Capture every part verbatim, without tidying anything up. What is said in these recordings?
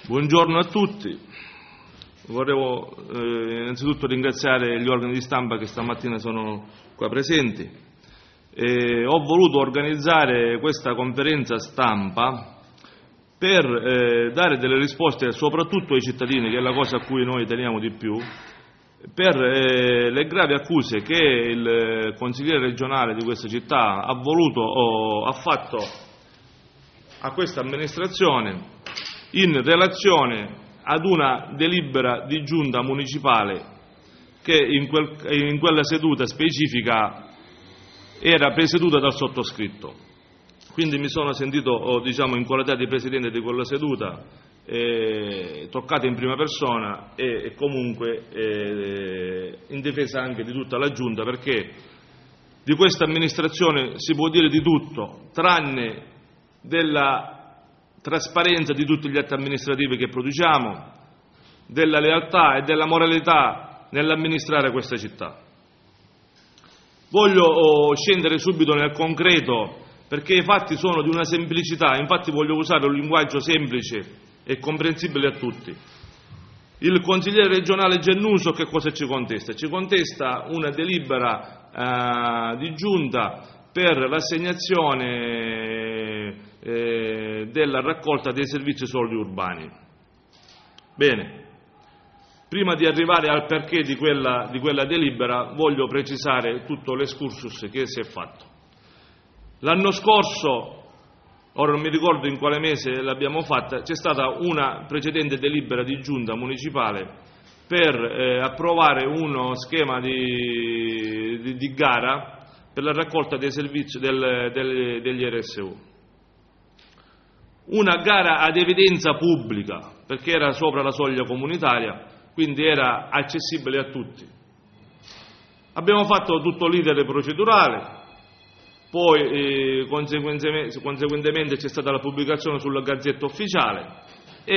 Buongiorno a tutti. Volevo eh, innanzitutto ringraziare gli organi di stampa che stamattina sono qua presenti. Eh, ho voluto organizzare questa conferenza stampa per eh, dare delle risposte soprattutto ai cittadini, che è la cosa a cui noi teniamo di più, per eh, le gravi accuse che il consigliere regionale di questa città ha voluto o ha fatto a questa amministrazione in relazione ad una delibera di giunta municipale che in, quel, in quella seduta specifica era presieduta dal sottoscritto. Quindi mi sono sentito, diciamo, in qualità di presidente di quella seduta, eh, toccata in prima persona e, e comunque eh, in difesa anche di tutta la giunta, perché di questa amministrazione si può dire di tutto, tranne della trasparenza di tutti gli atti amministrativi che produciamo, della lealtà e della moralità nell'amministrare questa città. Voglio scendere subito nel concreto, perché i fatti sono di una semplicità, infatti voglio usare un linguaggio semplice e comprensibile a tutti. Il consigliere regionale Gennuso che cosa ci contesta? Ci contesta una delibera eh, di giunta per l'assegnazione eh, della raccolta dei servizi solidi urbani. Bene, prima di arrivare al perché di quella, di quella delibera voglio precisare tutto l'excursus che si è fatto. L'anno scorso, ora non mi ricordo in quale mese l'abbiamo fatta, c'è stata una precedente delibera di giunta municipale per eh, approvare uno schema di, di, di gara per la raccolta dei servizi del, del, degli R S U. Una gara ad evidenza pubblica, perché era sopra la soglia comunitaria, quindi era accessibile a tutti. Abbiamo fatto tutto l'iter procedurale, poi eh, conseguentemente, conseguentemente c'è stata la pubblicazione sulla Gazzetta Ufficiale e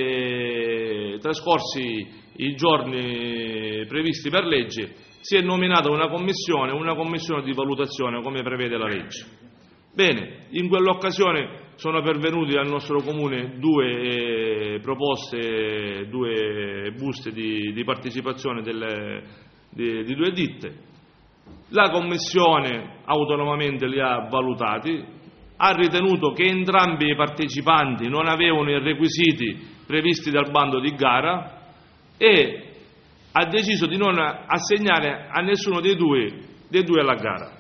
eh, trascorsi i giorni previsti per legge si è nominata una commissione, una commissione di valutazione come prevede la legge. Bene, in quell'occasione sono pervenuti al nostro comune due eh, proposte, due buste di, di partecipazione delle, di, di due ditte. La commissione autonomamente li ha valutati, ha ritenuto che entrambi i partecipanti non avevano i requisiti previsti dal bando di gara e ha deciso di non assegnare a nessuno dei due, dei due alla gara.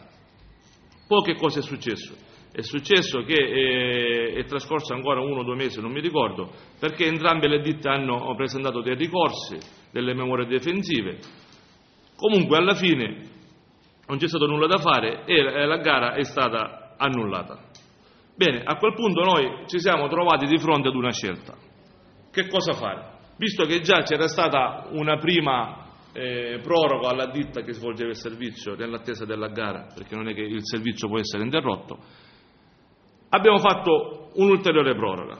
Poi che cosa è successo? È successo che eh, è trascorso ancora uno o due mesi, non mi ricordo, perché entrambe le ditte hanno presentato dei ricorsi, delle memorie difensive. Comunque alla fine non c'è stato nulla da fare e la gara è stata annullata. Bene, a quel punto noi ci siamo trovati di fronte ad una scelta. Che cosa fare? Visto che già c'era stata una prima eh, proroga alla ditta che svolgeva il servizio nell'attesa della gara, perché non è che il servizio può essere interrotto, abbiamo fatto un'ulteriore proroga.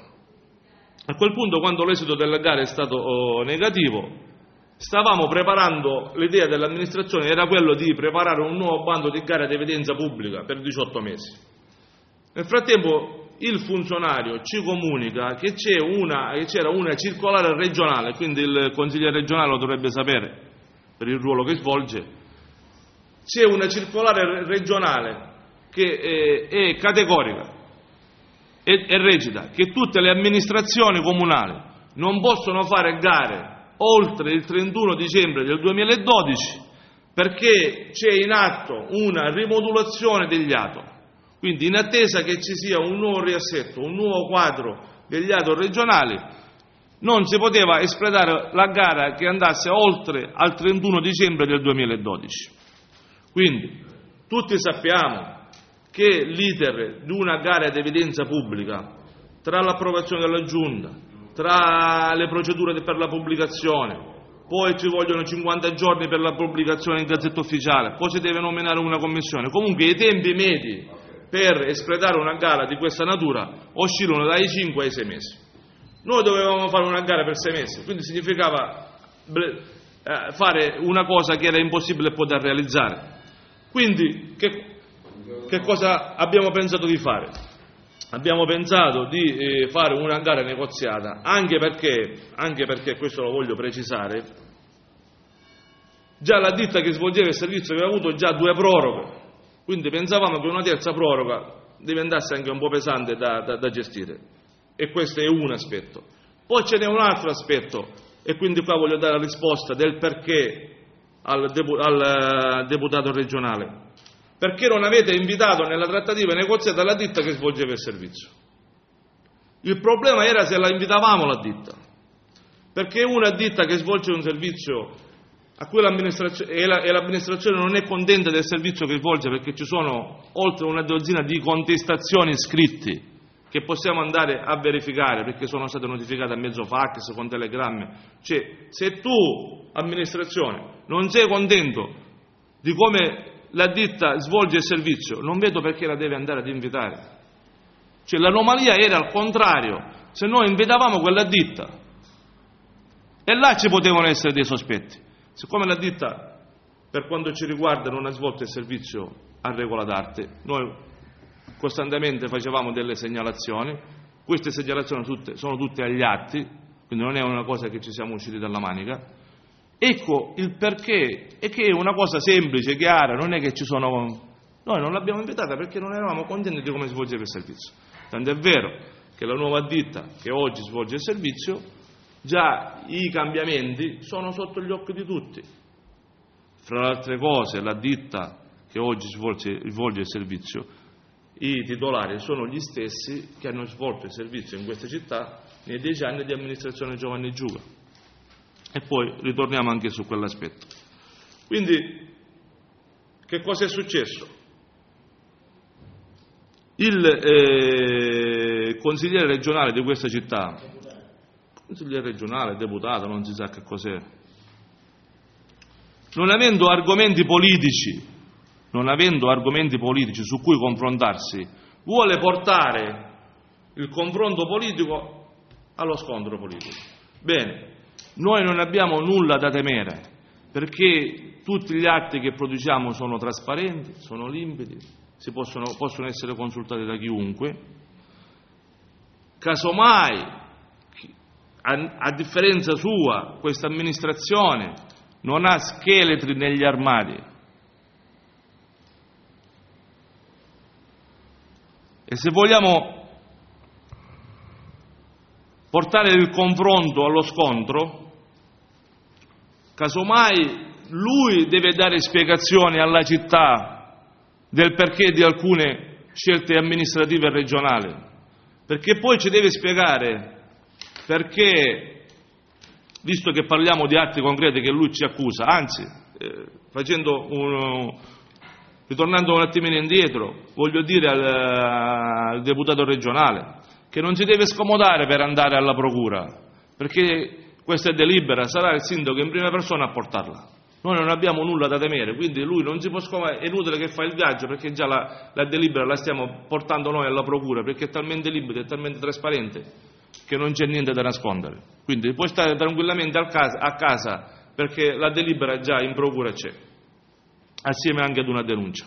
A quel punto, quando l'esito della gara è stato oh, negativo, stavamo preparando, l'idea dell'amministrazione era quello di preparare un nuovo bando di gara di evidenza pubblica per diciotto mesi. Nel frattempo il funzionario ci comunica che c'è una, che c'era una circolare regionale, quindi il consigliere regionale lo dovrebbe sapere per il ruolo che svolge, c'è una circolare regionale che è, è categorica e, e recita che tutte le amministrazioni comunali non possono fare gare oltre il trentuno dicembre del duemiladodici perché c'è in atto una rimodulazione degli A T O. Quindi in attesa che ci sia un nuovo riassetto, un nuovo quadro degli A T O regionali, non si poteva espletare la gara che andasse oltre al trentuno dicembre del duemiladodici. Quindi tutti sappiamo che l'iter di una gara ad evidenza pubblica, tra l'approvazione della Giunta, tra le procedure per la pubblicazione, poi ci vogliono cinquanta giorni per la pubblicazione in Gazzetta Ufficiale, poi si deve nominare una commissione. Comunque i tempi medi per espletare una gara di questa natura oscillano dai cinque ai sei mesi. Noi dovevamo fare una gara per sei mesi, quindi significava fare una cosa che era impossibile poter realizzare. Quindi che, che cosa abbiamo pensato di fare? abbiamo pensato di eh, fare una gara negoziata, anche perché, anche perché, questo lo voglio precisare, già la ditta che svolgeva il servizio aveva avuto già due proroghe, quindi pensavamo che una terza proroga diventasse anche un po' pesante da, da, da gestire, e questo è un aspetto. Poi ce n'è un altro aspetto, e quindi qua voglio dare la risposta del perché al, depu, al deputato regionale. Perché non avete invitato nella trattativa negoziata la ditta che svolgeva il servizio? Il problema era se la invitavamo la ditta, perché una ditta che svolge un servizio a cui l'amministrazione, e, la, e l'amministrazione non è contenta del servizio che svolge, perché ci sono oltre una dozzina di contestazioni scritte che possiamo andare a verificare, perché sono state notificate a mezzo fax, con telegrammi. Cioè, se tu, amministrazione, non sei contento di come la ditta svolge il servizio, non vedo perché la deve andare ad invitare. Cioè, l'anomalia era al contrario: se noi invitavamo quella ditta, e là ci potevano essere dei sospetti. Siccome la ditta, per quanto ci riguarda, non ha svolto il servizio a regola d'arte, noi costantemente facevamo delle segnalazioni, queste segnalazioni tutte, sono tutte agli atti, quindi non è una cosa che ci siamo usciti dalla manica. Ecco il perché, è che è una cosa semplice, chiara, non è che ci sono... Noi non l'abbiamo invitata perché non eravamo contenti di come svolgeva il servizio. Tanto è vero che la nuova ditta che oggi svolge il servizio, già i cambiamenti sono sotto gli occhi di tutti. Fra le altre cose, la ditta che oggi svolge, svolge il servizio, i titolari sono gli stessi che hanno svolto il servizio in questa città nei dieci anni di amministrazione Giovanni Giuga. E poi ritorniamo anche su quell'aspetto. Quindi, che cosa è successo? Il eh, consigliere regionale di questa città, consigliere regionale, deputato, non si sa che cos'è, non avendo argomenti politici, non avendo argomenti politici su cui confrontarsi, vuole portare il confronto politico allo scontro politico. Bene. Noi non abbiamo nulla da temere, perché tutti gli atti che produciamo sono trasparenti, sono limpidi, si possono, possono essere consultati da chiunque. Casomai, a, a differenza sua, questa amministrazione non ha scheletri negli armadi. E se vogliamo portare il confronto allo scontro, casomai lui deve dare spiegazioni alla città del perché di alcune scelte amministrative regionali, perché poi ci deve spiegare perché, visto che parliamo di atti concreti che lui ci accusa, anzi, eh, facendo un, ritornando un attimino indietro, voglio dire al, al deputato regionale che non si deve scomodare per andare alla procura, perché questa è delibera, sarà il sindaco in prima persona a portarla. Noi non abbiamo nulla da temere, quindi lui non si può scomodare, è inutile che fa il viaggio, perché già la, la delibera la stiamo portando noi alla procura, perché è talmente libera, è talmente trasparente, che non c'è niente da nascondere. Quindi puoi stare tranquillamente a casa, a casa perché la delibera già in procura c'è, assieme anche ad una denuncia.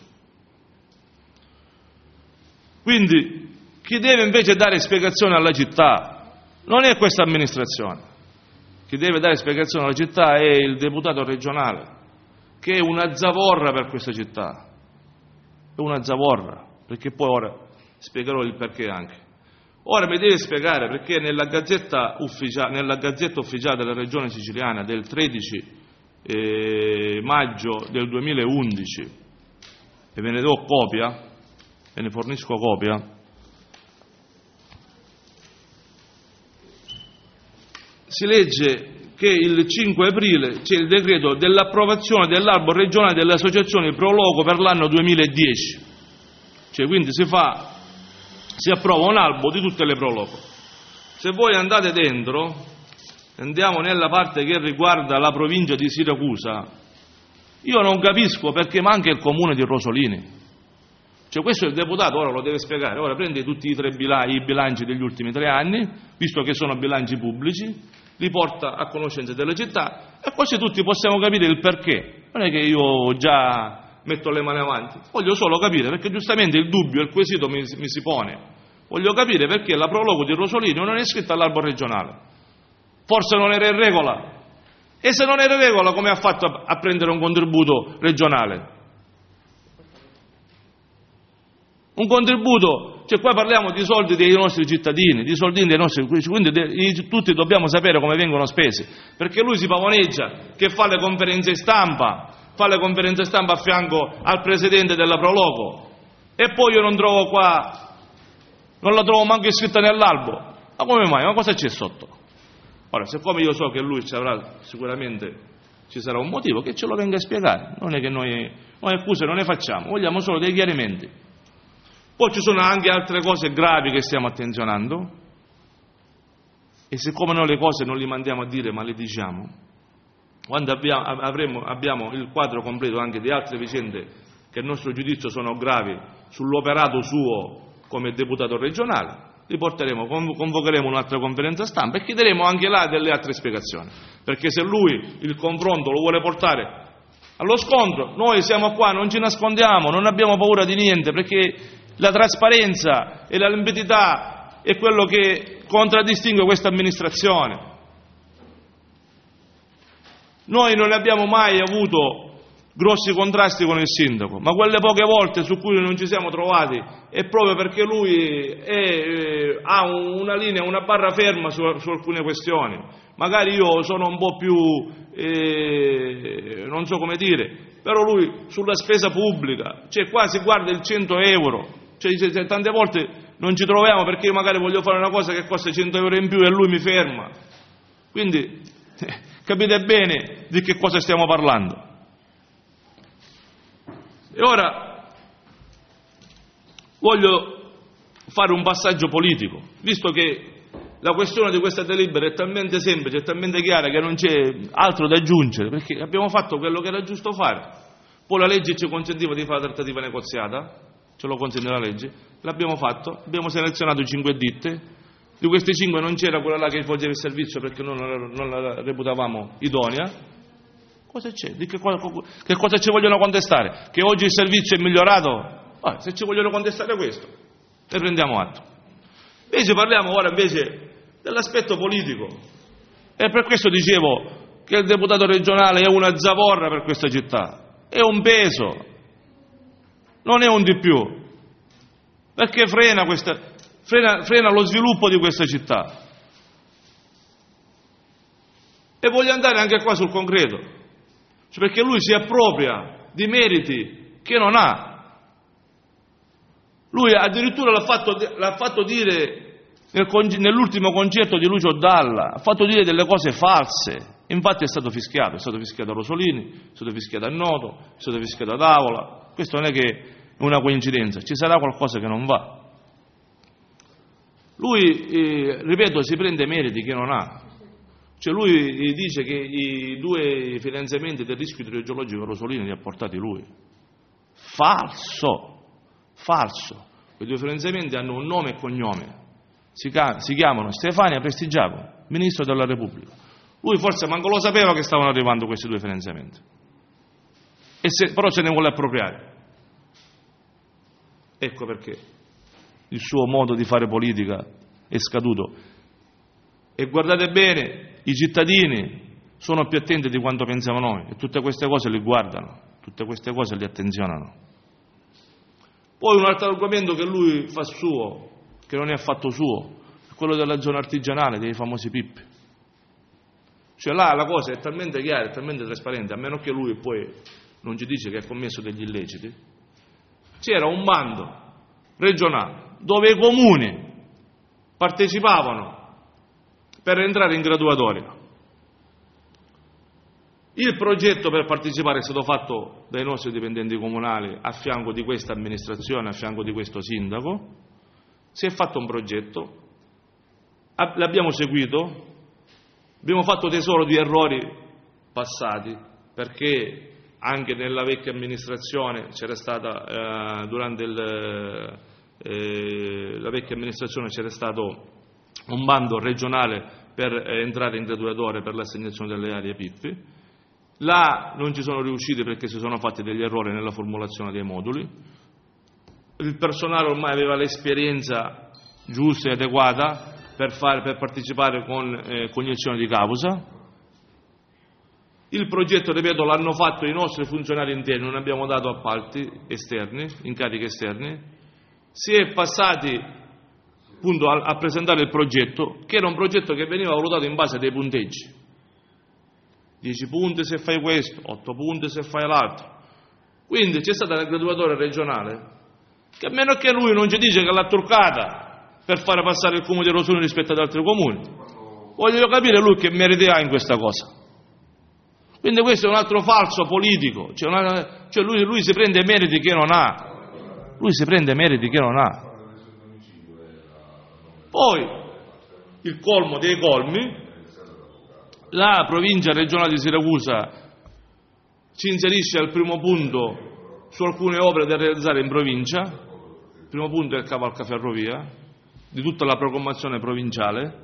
Quindi chi deve invece dare spiegazione alla città non è questa amministrazione, chi deve dare spiegazione alla città è il deputato regionale, che è una zavorra per questa città, è una zavorra, perché poi ora spiegherò il perché anche. Ora mi deve spiegare perché nella gazzetta ufficiale, nella gazzetta ufficiale della Regione Siciliana del tredici eh, maggio del duemilaundici, e ve ne do copia, ve ne fornisco copia, si legge che il cinque aprile c'è il decreto dell'approvazione dell'albo regionale delle associazioni pro loco per l'anno duemiladieci, cioè quindi si fa, si approva un albo di tutte le pro loco. Se voi andate dentro, andiamo nella parte che riguarda la provincia di Siracusa, io non capisco perché manca il comune di Rosolini. Cioè questo il deputato ora lo deve spiegare, ora prende tutti i tre bilanci, i bilanci degli ultimi tre anni, visto che sono bilanci pubblici, li porta a conoscenza della città e così tutti possiamo capire il perché. Non è che io già metto le mani avanti, voglio solo capire, perché giustamente il dubbio, il quesito mi, mi si pone. Voglio capire perché la Prologo di Rosolini non è iscritta all'albo regionale. Forse non era in regola. E se non era in regola, come ha fatto a, a prendere un contributo regionale? Un contributo, cioè qua parliamo di soldi dei nostri cittadini, di soldini dei nostri, quindi de, tutti dobbiamo sapere come vengono spesi, perché lui si pavoneggia che fa le conferenze stampa, fa le conferenze stampa a fianco al presidente della Prologo, e poi io non trovo qua, non la trovo manco iscritta nell'albo. Ma come mai? Ma cosa c'è sotto? Ora, siccome io so che lui ci avrà sicuramente, ci sarà un motivo, che ce lo venga a spiegare, non è che noi, noi accuse non ne facciamo, vogliamo solo dei chiarimenti. Poi ci sono anche altre cose gravi che stiamo attenzionando, e siccome noi le cose non le mandiamo a dire ma le diciamo, quando abbiamo, avremo, abbiamo il quadro completo anche di altre vicende che a nostro giudizio sono gravi sull'operato suo come deputato regionale, li porteremo, convocheremo un'altra conferenza stampa e chiederemo anche là delle altre spiegazioni, perché se lui il confronto lo vuole portare allo scontro, noi siamo qua, non ci nascondiamo, non abbiamo paura di niente, perché la trasparenza e la limpidità è quello che contraddistingue questa amministrazione. Noi non abbiamo mai avuto grossi contrasti con il sindaco, ma quelle poche volte su cui non ci siamo trovati è proprio perché lui è, eh, ha una linea, una barra ferma su, su alcune questioni. Magari io sono un po' più, eh, non so come dire, però lui sulla spesa pubblica, cioè qua si guarda il cento euro, cioè tante volte non ci troviamo perché io magari voglio fare una cosa che costa cento euro in più e lui mi ferma. Quindi eh, capite bene di che cosa stiamo parlando. E ora voglio fare un passaggio politico, visto che la questione di questa delibera è talmente semplice, è talmente chiara che non c'è altro da aggiungere, perché abbiamo fatto quello che era giusto fare. Poi la legge ci consentiva di fare la trattativa negoziata, ce lo consente la legge, l'abbiamo fatto, abbiamo selezionato cinque ditte, di queste cinque non c'era quella là che svolgeva il servizio perché noi non la reputavamo idonea. Cosa c'è? Di che, cosa, che cosa ci vogliono contestare? Che oggi il servizio è migliorato? Ah, se ci vogliono contestare questo, ne prendiamo atto. Invece parliamo ora invece dell'aspetto politico, e per questo dicevo che il deputato regionale è una zavorra per questa città, è un peso, non è un di più, perché frena, questa, frena, frena lo sviluppo di questa città. E voglio andare anche qua sul concreto, cioè perché lui si appropria di meriti che non ha. Lui addirittura l'ha fatto, l'ha fatto dire nel, nell'ultimo concerto di Lucio Dalla, ha fatto dire delle cose false, infatti è stato fischiato, è stato fischiato a Rosolini, è stato fischiato a Noto, è stato fischiato ad Avola. Questo non è che è una coincidenza, ci sarà qualcosa che non va. Lui, eh, ripeto, si prende meriti che non ha. Cioè lui eh, dice che i due finanziamenti del rischio idrogeologico a Rosolini li ha portati lui. Falso, falso. Quei due finanziamenti hanno un nome e cognome. Si, si chiamano Stefania Prestigiacomo, Ministro della Repubblica. Lui forse manco lo sapeva che stavano arrivando questi due finanziamenti. E se, però se ne vuole appropriare. Ecco perché il suo modo di fare politica è scaduto. E guardate bene, i cittadini sono più attenti di quanto pensiamo noi e tutte queste cose li guardano, tutte queste cose li attenzionano. Poi un altro argomento che lui fa suo, che non è affatto suo, è quello della zona artigianale, dei famosi Pippi. Cioè là la cosa è talmente chiara, è talmente trasparente, a meno che lui poi non ci dice che ha commesso degli illeciti. C'era un bando regionale dove i comuni partecipavano per entrare in graduatoria. Il progetto per partecipare è stato fatto dai nostri dipendenti comunali a fianco di questa amministrazione, a fianco di questo sindaco. Si è fatto un progetto, l'abbiamo seguito, abbiamo fatto tesoro di errori passati, perché anche nella vecchia amministrazione c'era stata, eh, durante il, eh, la vecchia amministrazione c'era stato un bando regionale per entrare in graduatoria per l'assegnazione delle aree Pippi. Là non ci sono riusciti perché si sono fatti degli errori nella formulazione dei moduli. Il personale ormai aveva l'esperienza giusta e adeguata per, fare, per partecipare con eh, cognizione di causa. Il progetto, ripeto, l'hanno fatto i nostri funzionari interni, non abbiamo dato appalti esterni, incarichi esterni. Si è passati appunto a, a presentare il progetto, che era un progetto che veniva valutato in base a dei punteggi. dieci punti se fai questo, otto punti se fai l'altro. Quindi c'è stata la graduatoria regionale, che a meno che lui non ci dice che l'ha truccata per fare passare il comune di Rosone rispetto ad altri comuni, voglio capire lui che meriti ha in questa cosa. Quindi questo è un altro falso politico, cioè, una, cioè lui, lui si prende meriti che non ha, lui si prende meriti che non ha. Poi, il colmo dei colmi, la provincia regionale di Siracusa ci inserisce al primo punto su alcune opere da realizzare in provincia. Il primo punto è il cavalcaferrovia, di tutta la programmazione provinciale.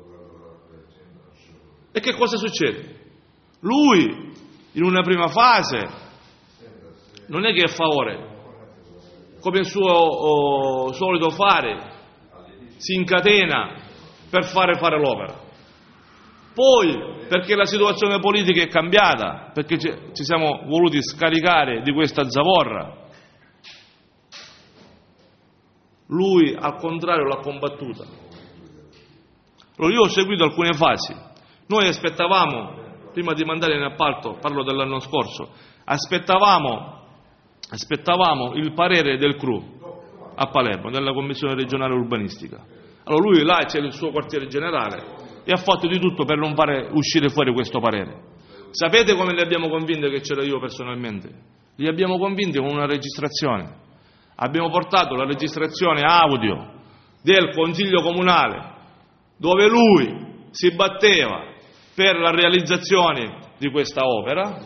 E che cosa succede? Lui, in una prima fase, non è che è a favore, come il suo oh, solito fare, si incatena per fare fare l'opera. Poi, perché la situazione politica è cambiata, perché ci siamo voluti scaricare di questa zavorra, lui al contrario l'ha combattuta. Allora, io ho seguito alcune fasi. Noi aspettavamo, prima di mandare in appalto, parlo dell'anno scorso, aspettavamo, aspettavamo il parere del C R U a Palermo, della Commissione regionale urbanistica. Allora lui là c'è il suo quartiere generale e ha fatto di tutto per non fare uscire fuori questo parere. Sapete come li abbiamo convinti, che c'ero io personalmente? Li abbiamo convinti con una registrazione. Abbiamo portato la registrazione audio del Consiglio Comunale dove lui si batteva per la realizzazione di questa opera.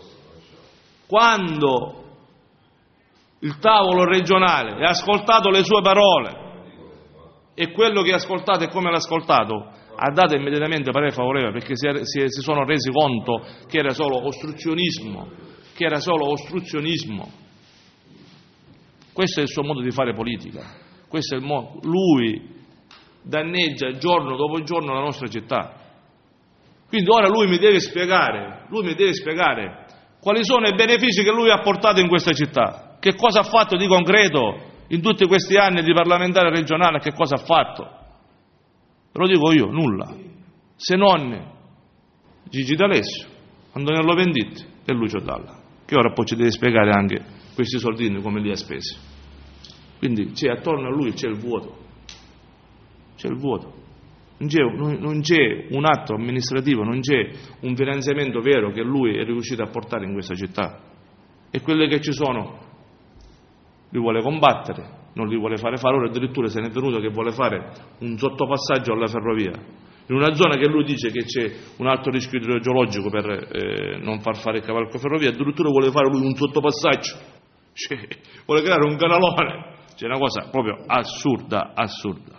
Quando il tavolo regionale ha ascoltato le sue parole e quello che ha ascoltato e come l'ha ascoltato, ha dato immediatamente parere favorevole, perché si, è, si, è, si sono resi conto che era solo ostruzionismo, che era solo ostruzionismo. Questo è il suo modo di fare politica. Questo è il modo. Lui danneggia giorno dopo giorno la nostra città. Quindi ora lui mi deve spiegare, lui mi deve spiegare quali sono i benefici che lui ha portato in questa città, che cosa ha fatto di concreto in tutti questi anni di parlamentare regionale, che cosa ha fatto? Ve lo dico io, nulla, se non Gigi D'Alessio, Antonello Venditti e Lucio Dalla, che ora poi ci deve spiegare anche questi soldini come li ha spesi. Quindi c'è attorno a lui c'è il vuoto, c'è il vuoto. Non c'è, non c'è un atto amministrativo, non c'è un finanziamento vero che lui è riuscito a portare in questa città. E quelli che ci sono li vuole combattere, non li vuole fare fare. Ora addirittura se ne è venuto che vuole fare un sottopassaggio alla ferrovia, in una zona che lui dice che c'è un alto rischio idrogeologico per eh, non far fare il cavalco ferrovia, addirittura vuole fare lui un sottopassaggio, cioè, vuole creare un canalone. C'è una cosa proprio assurda, assurda.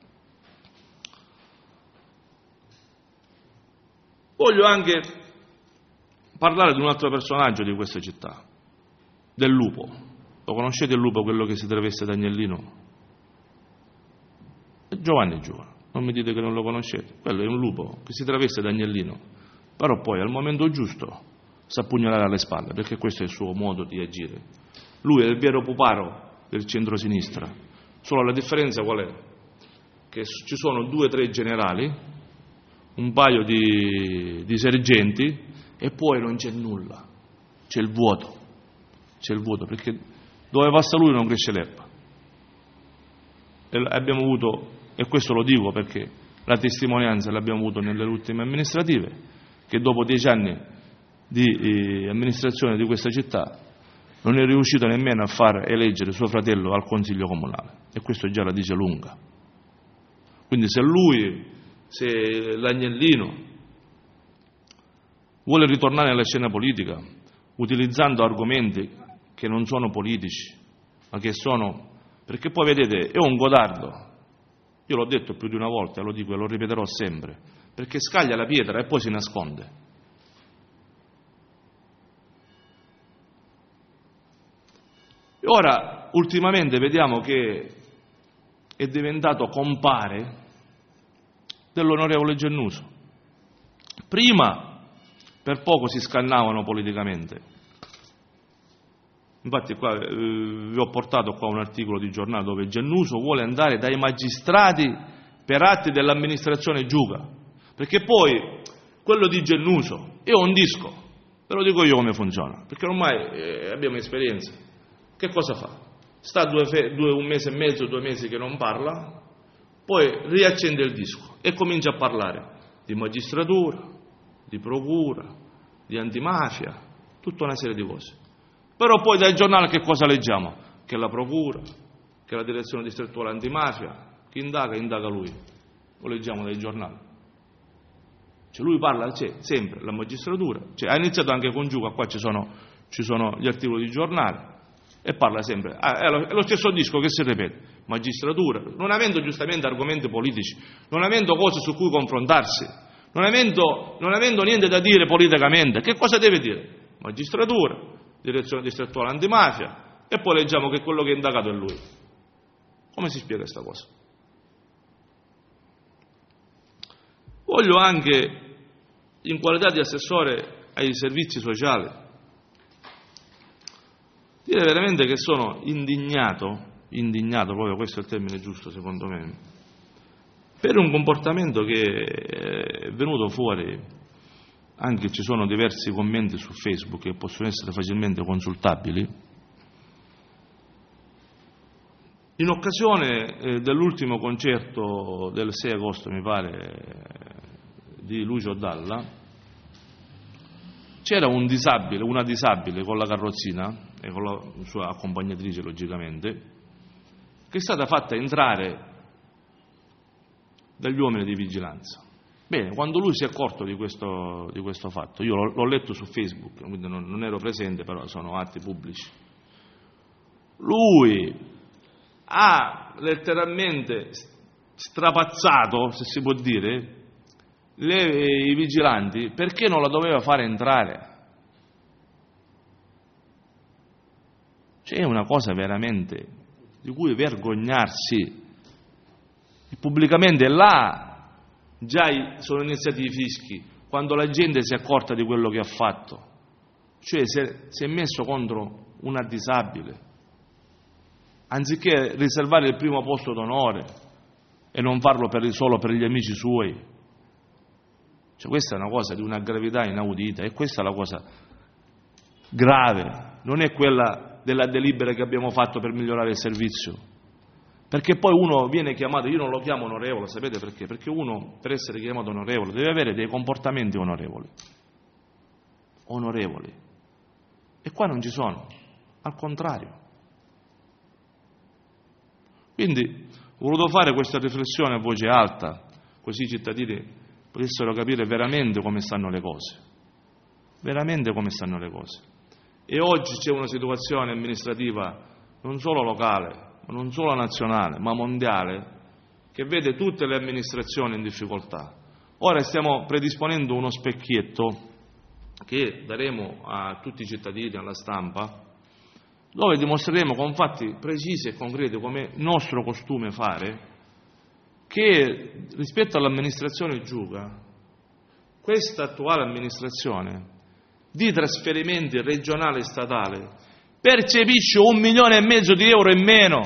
Voglio anche parlare di un altro personaggio di questa città, del lupo. Lo conoscete il lupo, quello che si traveste da Agnellino? Giovanni Giovane, non mi dite che non lo conoscete. Quello è un lupo che si traveste da Agnellino, però poi al momento giusto sa pugnalare alle spalle, perché questo è il suo modo di agire. Lui è il vero puparo del centro-sinistra, solo la differenza qual è? Che ci sono due o tre generali, un paio di, di sergenti e poi non c'è nulla, c'è il vuoto, c'è il vuoto, perché dove passa lui non cresce l'erba. E abbiamo avuto, e questo lo dico perché la testimonianza l'abbiamo avuto nelle ultime amministrative, che dopo dieci anni di eh, amministrazione di questa città non è riuscito nemmeno a far eleggere suo fratello al Consiglio Comunale, e questo già la dice lunga. Quindi se lui, se l'Agnellino vuole ritornare alla scena politica utilizzando argomenti che non sono politici, ma che sono, perché poi vedete, è un godardo, io l'ho detto più di una volta, lo dico e lo ripeterò sempre, perché scaglia la pietra e poi si nasconde. E ora, ultimamente vediamo che è diventato compare dell'onorevole Giannuso. Prima per poco si scannavano politicamente. Infatti qua eh, vi ho portato qua un articolo di giornale dove Giannuso vuole andare dai magistrati per atti dell'amministrazione Giuga, perché poi quello di Giannuso è un disco, ve lo dico io come funziona, perché ormai eh, abbiamo esperienza. Che cosa fa? Sta due, fe- due, un mese e mezzo, due mesi che non parla, poi riaccende il disco e comincia a parlare di magistratura, di procura, di antimafia, tutta una serie di cose. Però poi dal giornale che cosa leggiamo? Che la procura, che la direzione distrettuale antimafia, chi indaga, indaga lui. Lo leggiamo dai giornali. Cioè lui parla, c'è sempre la magistratura, cioè, ha iniziato anche con Giuga, qua ci sono, ci sono gli articoli di giornale, e parla sempre, ah, è, lo, è lo stesso disco che si ripete, magistratura, non avendo giustamente argomenti politici, non avendo cose su cui confrontarsi, non avendo, non avendo niente da dire politicamente, che cosa deve dire? Magistratura, direzione distrettuale antimafia, e poi leggiamo che quello che è indagato è lui. Come si spiega questa cosa? Voglio anche, in qualità di assessore ai servizi sociali, dire veramente che sono indignato, indignato, proprio questo è il termine giusto secondo me, per un comportamento che è venuto fuori, anche ci sono diversi commenti su Facebook che possono essere facilmente consultabili, in occasione eh, dell'ultimo concerto del sei agosto, mi pare, di Lucio Dalla, c'era un disabile, una disabile con la carrozzina e con la sua accompagnatrice logicamente, che è stata fatta entrare dagli uomini di vigilanza. Bene, quando lui si è accorto di questo, di questo fatto, io l'ho, l'ho letto su Facebook, quindi non, non ero presente, però sono atti pubblici, lui ha letteralmente strapazzato, se si può dire, le, i vigilanti perché non la doveva fare entrare. Cioè è una cosa veramente di cui vergognarsi. E pubblicamente là già sono iniziati i fischi, quando la gente si è accorta di quello che ha fatto. Cioè si è, si è messo contro una disabile, anziché riservare il primo posto d'onore e non farlo per, solo per gli amici suoi. Cioè, questa è una cosa di una gravità inaudita, e questa è la cosa grave, non è quella della delibera che abbiamo fatto per migliorare il servizio, perché poi uno viene chiamato, io non lo chiamo onorevole, sapete perché? Perché uno, per essere chiamato onorevole, deve avere dei comportamenti onorevoli, onorevoli, e qua non ci sono, al contrario. Quindi ho voluto fare questa riflessione a voce alta, così i cittadini potessero capire veramente come stanno le cose, veramente come stanno le cose. E oggi c'è una situazione amministrativa non solo locale, non solo nazionale, ma mondiale, che vede tutte le amministrazioni in difficoltà. Ora stiamo predisponendo uno specchietto che daremo a tutti i cittadini, alla stampa, dove dimostreremo con fatti precisi e concreti, come è nostro costume fare, che rispetto all'amministrazione Giuga, questa attuale amministrazione di trasferimenti regionali e statali percepisce un milione e mezzo di euro in meno.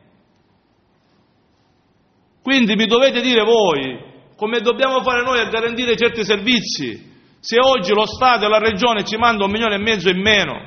Quindi mi dovete dire voi come dobbiamo fare noi a garantire certi servizi se oggi lo Stato e la Regione ci manda un milione e mezzo in meno.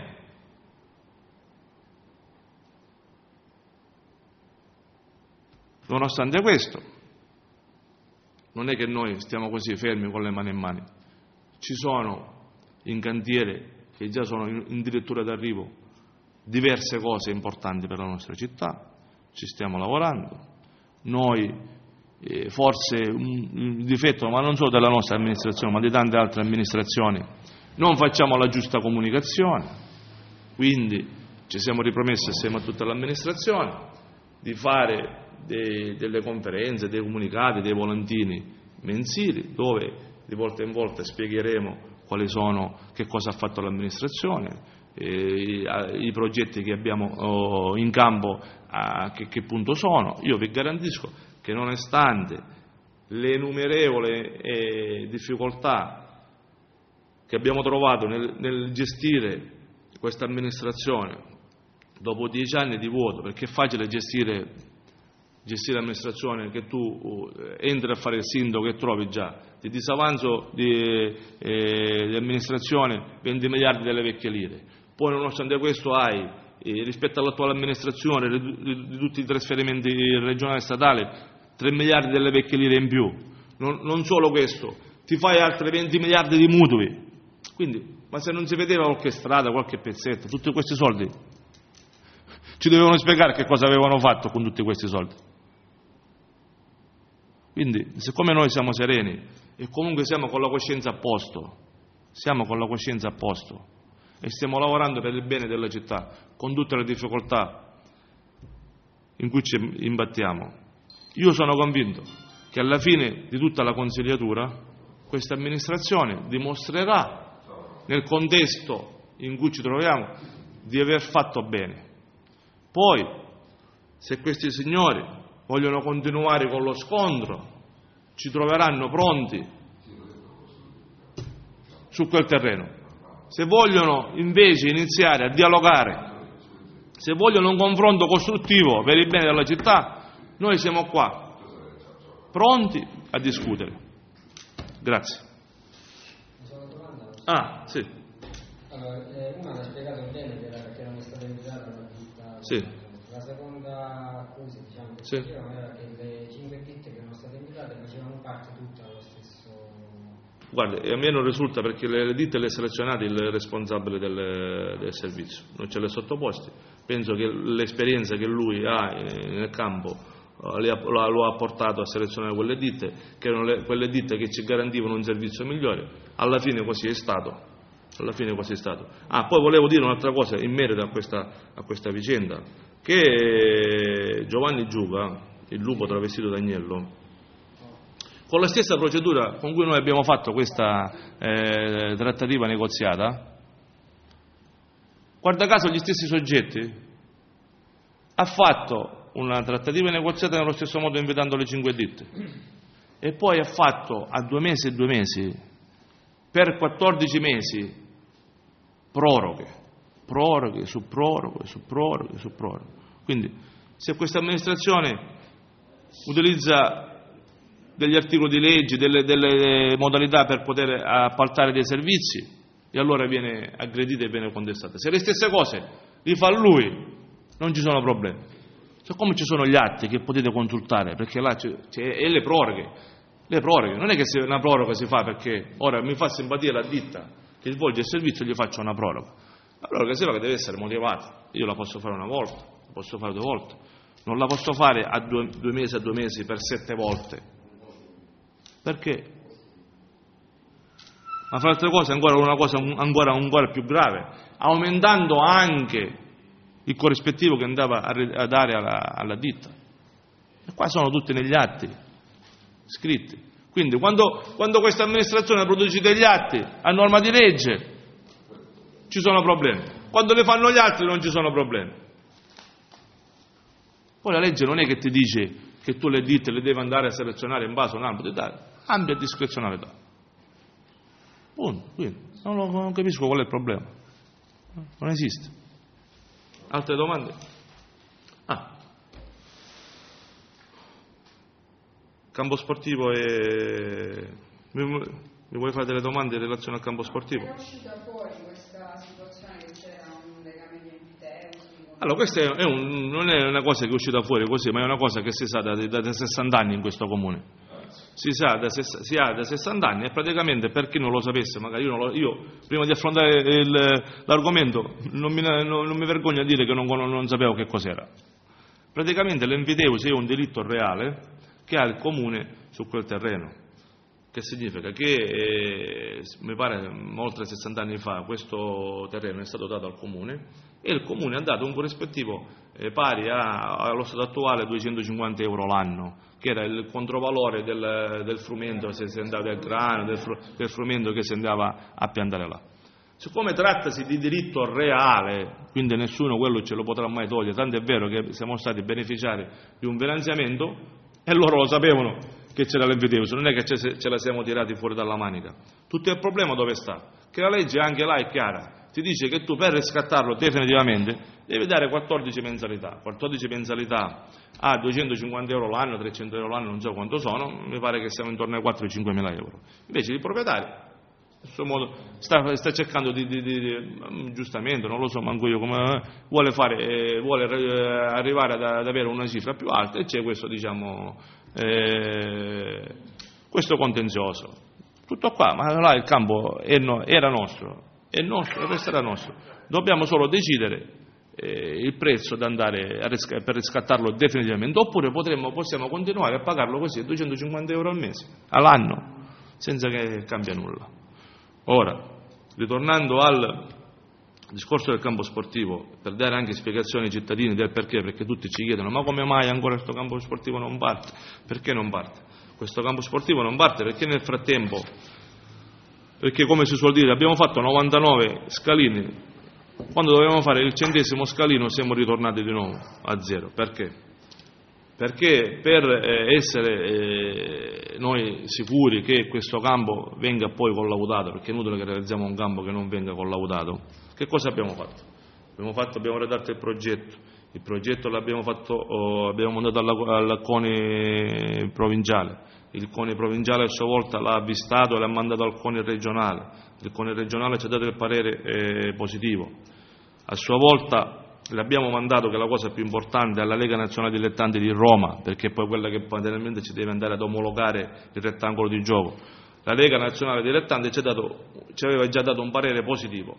Nonostante questo, non è che noi stiamo così fermi con le mani in mano. Ci sono in cantiere, che già sono in dirittura d'arrivo, diverse cose importanti per la nostra città, ci stiamo lavorando. Noi, eh, forse un, un difetto, ma non solo della nostra amministrazione, ma di tante altre amministrazioni, non facciamo la giusta comunicazione, quindi ci siamo ripromessi assieme a tutta l'amministrazione di fare dei, delle conferenze, dei comunicati, dei volantini mensili, dove di volta in volta spiegheremo quali sono, che cosa ha fatto l'amministrazione, eh, i, i progetti che abbiamo oh, in campo a che, che punto sono. Io vi garantisco che nonostante le innumerevoli eh, difficoltà che abbiamo trovato nel, nel gestire questa amministrazione dopo dieci anni di vuoto, perché è facile gestire, gestire l'amministrazione che tu uh, entri a fare il sindaco e trovi già di disavanzo di, eh, di amministrazione venti miliardi delle vecchie lire, poi nonostante questo hai eh, rispetto all'attuale amministrazione di, di tutti i trasferimenti regionali e statali tre miliardi delle vecchie lire in più, non, non solo questo, ti fai altri venti miliardi di mutui. Quindi, ma se non si vedeva qualche strada, qualche pezzetto, tutti questi soldi ci dovevano spiegare che cosa avevano fatto con tutti questi soldi. Quindi, siccome noi siamo sereni e comunque siamo con la coscienza a posto, siamo con la coscienza a posto e stiamo lavorando per il bene della città, con tutte le difficoltà in cui ci imbattiamo, io sono convinto che alla fine di tutta la consigliatura questa amministrazione dimostrerà, nel contesto in cui ci troviamo, di aver fatto bene. Poi, se questi signori vogliono continuare con lo scontro, ci troveranno pronti su quel terreno. Se vogliono invece iniziare a dialogare, se vogliono un confronto costruttivo per il bene della città, noi siamo qua, pronti a discutere. Grazie. Ah, sì. Allora, eh, una l'ha spiegato bene che era perché non è stata invitata la ditta. Sì. La seconda accusa, diciamo, che sì. facevano era che le cinque ditte che erano state invitate facevano parte tutte allo stesso. Guarda, a me non risulta perché le ditte le ha selezionate il responsabile del, del servizio, non ce le ha sottoposti. Penso che l'esperienza che lui ha nel campo lo ha portato a selezionare quelle ditte, che erano le, quelle ditte che ci garantivano un servizio migliore. Alla fine così è stato. Alla fine così è stato. Ah, poi volevo dire un'altra cosa in merito a questa, a questa vicenda, che Giovanni Giuga, il lupo travestito d'agnello, con la stessa procedura con cui noi abbiamo fatto questa eh, trattativa negoziata, guarda caso gli stessi soggetti, ha fatto una trattativa negoziata nello stesso modo invitando le cinque ditte e poi ha fatto a due mesi e due mesi per quattordici mesi proroghe, proroghe su proroghe su proroghe su proroghe. Quindi se questa amministrazione utilizza degli articoli di legge, delle, delle modalità per poter appaltare dei servizi, e allora viene aggredita e viene contestata. Se le stesse cose li fa lui, non ci sono problemi. Siccome ci sono gli atti che potete consultare, perché là c'è, c'è, e le proroghe, le proroghe, non è che se una proroga si fa perché ora mi fa simpatia la ditta che svolge il servizio e gli faccio una proroga. La proroga si fa che deve essere motivata. Io la posso fare una volta, la posso fare due volte, non la posso fare a due, due mesi a due mesi per sette volte. Perché? Ma fra altre cose ancora una cosa ancora, ancora più grave, aumentando anche il corrispettivo che andava a dare alla, alla ditta. E qua sono tutti negli atti scritti. Quindi quando, quando questa amministrazione produce degli atti a norma di legge ci sono problemi, quando le fanno gli altri non ci sono problemi. Poi la legge non è che ti dice che tu le ditte le devi andare a selezionare in base a un ambito, dai, ampia discrezionalità. Punto. Quindi non, lo, non capisco qual è il problema. Non esiste. Altre domande? Ah. Campo sportivo e... Mi, mi vuoi fare delle domande in relazione al campo sportivo? È uscita fuori questa situazione che c'era un legame di enfiteusi? Allora, questa è un, non è una cosa che è uscita fuori così, ma è una cosa che si sa da, da, da sessanta anni in questo comune. Si sa da, si ha da sessanta anni e praticamente, per chi non lo sapesse, magari io, non lo, io prima di affrontare il, l'argomento non mi, non, non mi vergogno a dire che non, non sapevo che cos'era. Praticamente l'enfiteusi è un delitto reale che ha il comune su quel terreno. Che significa che, eh, mi pare, oltre sessanta anni fa questo terreno è stato dato al comune e il comune ha dato un corrispettivo eh, pari a, allo stato attuale duecentocinquanta euro l'anno, che era il controvalore del, del frumento, se si andava del grano, del, del frumento che si andava a piantare là. Siccome trattasi di diritto reale, quindi nessuno quello ce lo potrà mai togliere, tanto è vero che siamo stati beneficiari di un finanziamento e loro lo sapevano che c'era l'enfiteusi, non è che ce la siamo tirati fuori dalla manica. Tutto il problema dove sta? Che la legge anche là è chiara, ti dice che tu per riscattarlo definitivamente devi dare quattordici mensilità, quattordici mensilità a duecentocinquanta euro l'anno, trecento euro l'anno, non so quanto sono, mi pare che siamo intorno ai quattro cinque mila euro. Invece il proprietario in suo modo sta, sta cercando di, di, di, di giustamente, non lo so manco io come vuole fare, eh, vuole eh, arrivare ad, ad avere una cifra più alta e c'è questo, diciamo, eh, questo contenzioso. Tutto qua, ma là il campo è no, era nostro, è nostro e resterà nostro. Dobbiamo solo decidere eh, il prezzo da andare a risca- per riscattarlo definitivamente, oppure potremmo, possiamo continuare a pagarlo così, duecentocinquanta euro al mese, all'anno, senza che cambia nulla. Ora, ritornando al discorso del campo sportivo, per dare anche spiegazioni ai cittadini del perché, perché tutti ci chiedono ma come mai ancora questo campo sportivo non parte? Perché non parte? Questo campo sportivo non parte perché nel frattempo, perché come si suol dire, abbiamo fatto novantanove scalini, quando dovevamo fare il centesimo scalino siamo ritornati di nuovo a zero. Perché? Perché per essere eh, noi sicuri che questo campo venga poi collaudato, perché è inutile che realizziamo un campo che non venga collaudato, che cosa abbiamo fatto? Abbiamo, fatto, abbiamo redatto il progetto, il progetto l'abbiamo fatto, oh, abbiamo mandato alla, alla CONI provinciale, il CONI provinciale a sua volta l'ha avvistato e l'ha mandato al CONI regionale, il CONI regionale ci ha dato il parere eh, positivo, a sua volta l'abbiamo mandato, che è la cosa più importante, alla Lega Nazionale Dilettanti di Roma, perché è poi quella che materialmente ci deve andare ad omologare il rettangolo di gioco. La Lega Nazionale Dilettanti ci, ha dato, ci aveva già dato un parere positivo.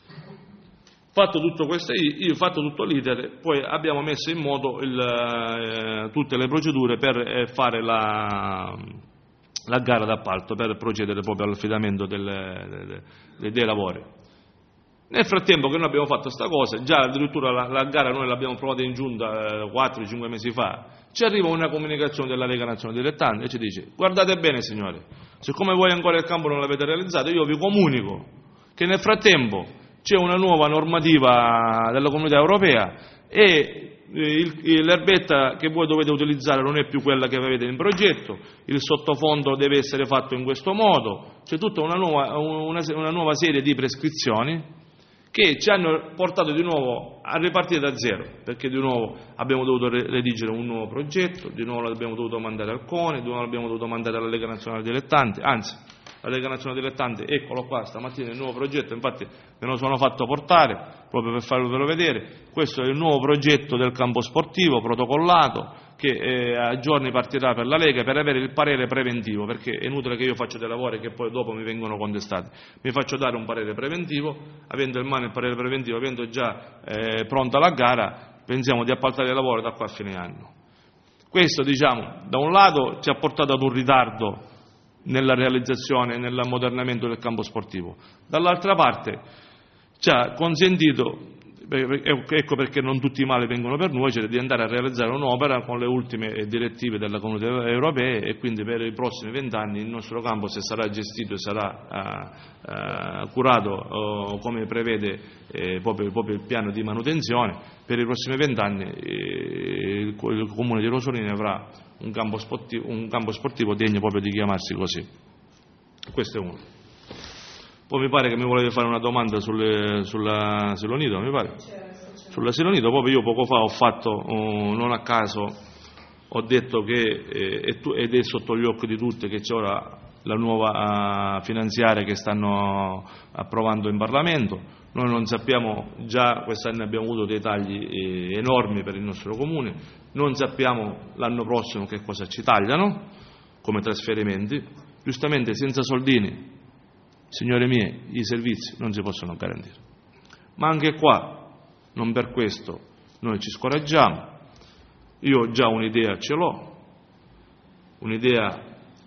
Fatto tutto questo, io fatto tutto l'iter, poi abbiamo messo in moto il, eh, tutte le procedure per eh, fare la, la gara d'appalto, per procedere proprio all'affidamento del, del, dei lavori. Nel frattempo che noi abbiamo fatto questa cosa, già addirittura la, la gara noi l'abbiamo provata in giunta eh, quattro cinque mesi fa, ci arriva una comunicazione della Lega Nazionale Dilettanti e ci dice: guardate bene signori, siccome voi ancora il campo non l'avete realizzato, io vi comunico che nel frattempo c'è una nuova normativa della Comunità Europea e il, l'erbetta che voi dovete utilizzare non è più quella che avete in progetto, il sottofondo deve essere fatto in questo modo, c'è tutta una nuova, una, una nuova serie di prescrizioni che ci hanno portato di nuovo a ripartire da zero, perché di nuovo abbiamo dovuto redigere un nuovo progetto, di nuovo l'abbiamo dovuto mandare al CONI, di nuovo l'abbiamo dovuto mandare alla Lega Nazionale Dilettanti, anzi la Lega Nazionale Dilettanti, eccolo qua stamattina il nuovo progetto, infatti me lo sono fatto portare proprio per farvelo vedere, questo è il nuovo progetto del campo sportivo protocollato che eh, a giorni partirà per la Lega per avere il parere preventivo, perché è inutile che io faccia dei lavori che poi dopo mi vengono contestati, mi faccio dare un parere preventivo, avendo in mano il parere preventivo, avendo già eh, pronta la gara, pensiamo di appaltare il lavoro da qua a fine anno. Questo, diciamo, da un lato ci ha portato ad un ritardo nella realizzazione e nell'ammodernamento del campo sportivo, dall'altra parte ci ha consentito, ecco perché non tutti i mali vengono per nuocere, di andare a realizzare un'opera con le ultime direttive della Comunità Europea e quindi per i prossimi vent'anni il nostro campo, se sarà gestito e sarà uh, uh, curato uh, come prevede eh, proprio, proprio il piano di manutenzione, per i prossimi vent'anni eh, il, il Comune di Rosolini avrà un campo sportivo, un campo sportivo degno proprio di chiamarsi così. Questo è uno. Poi mi pare che mi volete fare una domanda sulle, sulla Silonito, mi pare? Sulla Silonito, proprio io poco fa ho fatto, uh, non a caso, ho detto che, eh, ed è sotto gli occhi di tutti, che c'è ora la nuova uh, finanziaria che stanno approvando in Parlamento. Noi non sappiamo, già quest'anno abbiamo avuto dei tagli eh, enormi per il nostro Comune, non sappiamo l'anno prossimo che cosa ci tagliano come trasferimenti. Giustamente senza soldini, signore mie, i servizi non si possono garantire. Ma anche qua, non per questo, noi ci scoraggiamo. Io già un'idea ce l'ho, un'idea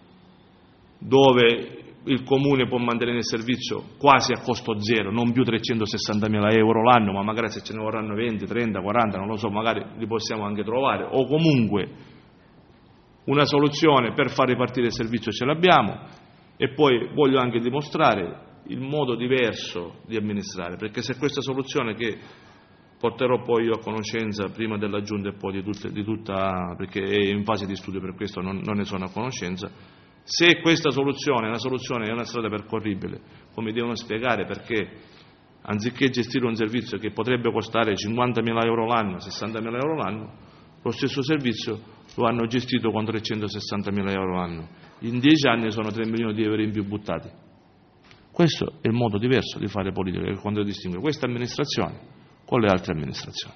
dove il Comune può mantenere il servizio quasi a costo zero, non più trecentosessantamila euro l'anno, ma magari se ce ne vorranno venti, trenta, quaranta, non lo so, magari li possiamo anche trovare, o comunque una soluzione per far ripartire il servizio ce l'abbiamo. E poi voglio anche dimostrare il modo diverso di amministrare, perché se questa soluzione, che porterò poi io a conoscenza prima della Giunta e poi di, tutte, di tutta, perché è in fase di studio, per questo non, non ne sono a conoscenza, se questa soluzione è una soluzione, è una strada percorribile, come devono spiegare perché anziché gestire un servizio che potrebbe costare cinquantamila euro l'anno, sessantamila euro l'anno, lo stesso servizio lo hanno gestito con trecentosessantamila euro l'anno. In dieci anni sono tre milioni di euro in più buttati. Questo è il modo diverso di fare politica, che contraddistingue questa amministrazione con le altre amministrazioni.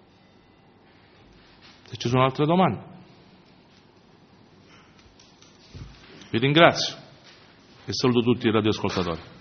Se ci sono altre domande, vi ringrazio e saluto tutti i radioascoltatori.